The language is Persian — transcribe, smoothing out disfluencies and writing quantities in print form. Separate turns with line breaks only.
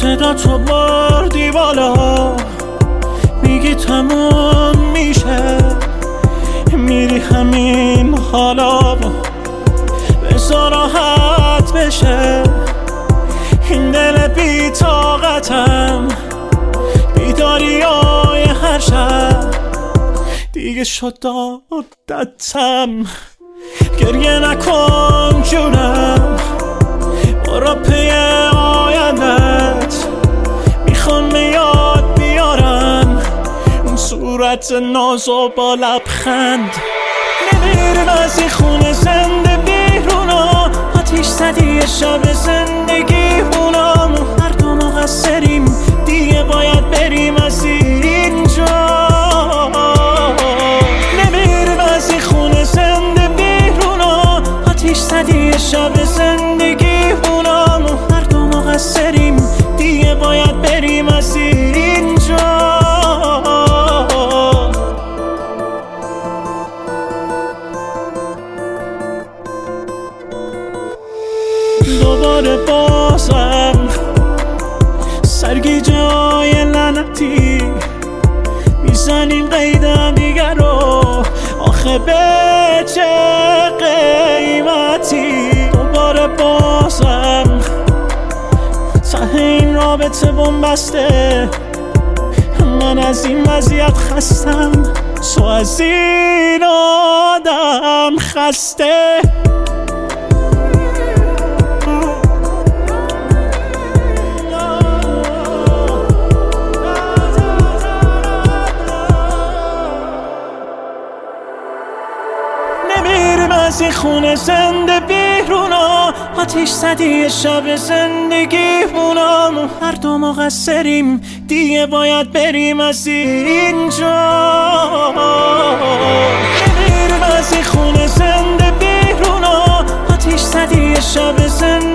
صدا تو بردی بالا، میگی تموم میشه، میری همین حالا، بذار راحت بشه این دل بی طاقتم، بیداریای هر شب دیگه شد عادتم. گریه نکن جونم، برو پی آیندت، میخوام یاد بیارم اون صورت ناز و با لبخند. نمیریم از این خونه زنده بیرونا، آتیش زدی شب زندگی هونم، هر دو مقصریم دیگه باید بریم از اینجا. نمیریم از این خونه زنده بیرونا، آتیش زدی شب زندگی هونم، هر دو مقصریم دیگه باید بریم از اینجا. دوباره بازم سرگیجه های لعنتی میزنیم قیدم دیگر رو، آخه به چه قیمتی؟ دوباره بازم ته این رابطه بنبسته، من از این وضعیت خستم، تو از این آدم خسته. نمیریم از این خونه زنده بیرونا، آتیش زدی شب زندگی هونم، هر دو مقصریم دیگه باید بریم از اینجا. نمیریم از این خونه زنده بیرونا، آتیش زدی شب زندگی